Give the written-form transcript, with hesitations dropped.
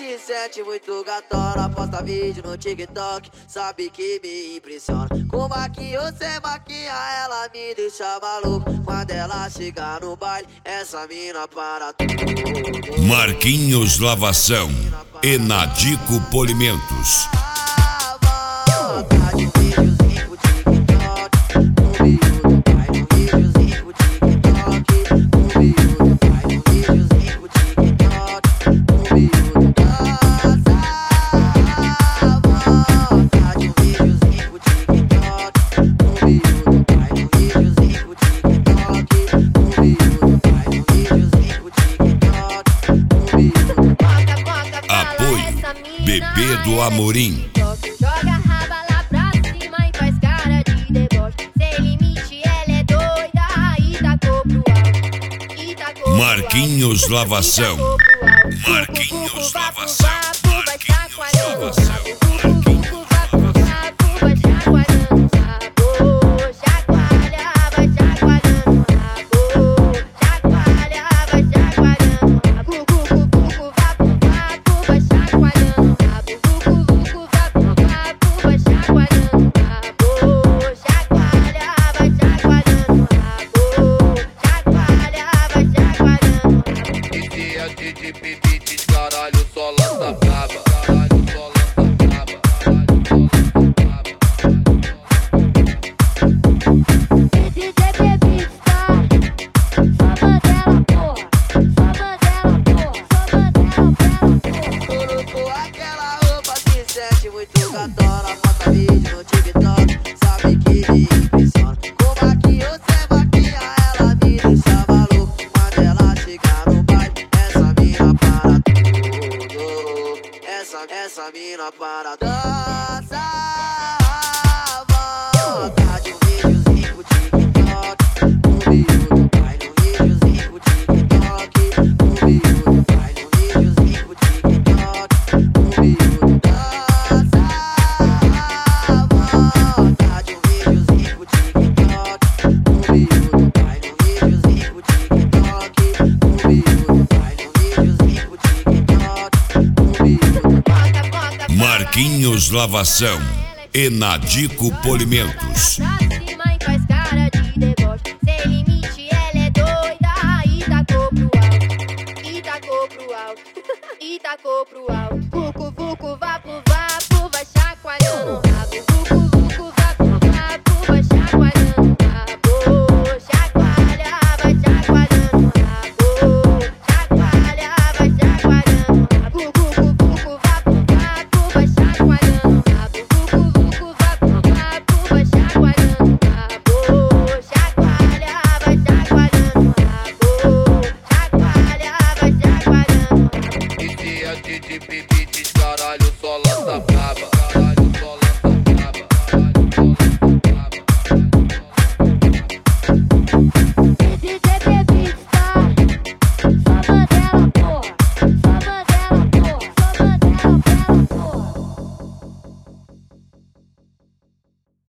se sente muito gatona, posta vídeo no TikTok, sabe que me impressiona. Com maquinho ou sem maquinha, ela me deixa maluco. Quando ela chega no baile, essa mina para tudo. Marquinhos Lavação e Nadico Polimentos. Bebê do Amorim. Joga a raba lá pra cima e faz cara de deboche. Sem limite, ela é doida e tacou pro alto. Marquinhos Lavação. Marquinhos Lavação. Marquinhos Lavação. Caralho, só lança braba. Aquela roupa se sente muito gatona, posta vídeo no TikTok, sabe que me impressiona. Com maquinho ou sem maquinha, ela me deixa maluco. Quando ela chega no baile, essa mina para tudo. Essa mina para dançar. Vontade, um videozinho pro TikTok, um vídeo do baile, um videozinho pro TikTok, um vídeo do baile, um videozinho pro TikTok, um vídeo do dançar. Vontade, um videozinho pro TikTok, um vídeo do baile, um videozinho pro TikTok, um vídeo do baile, um videozinho pro TikTok, um vídeo do baile. Marquinhos Lavação e Nadico Polimentos. Pra cima e faz cara de deboche. Sem limite, ela é doida e tacou pro alto. E tacou pro alto. E tacou pro alto. Vucu, vucu, vapo, vapo, vai chacoalhando o rabo. Vucu,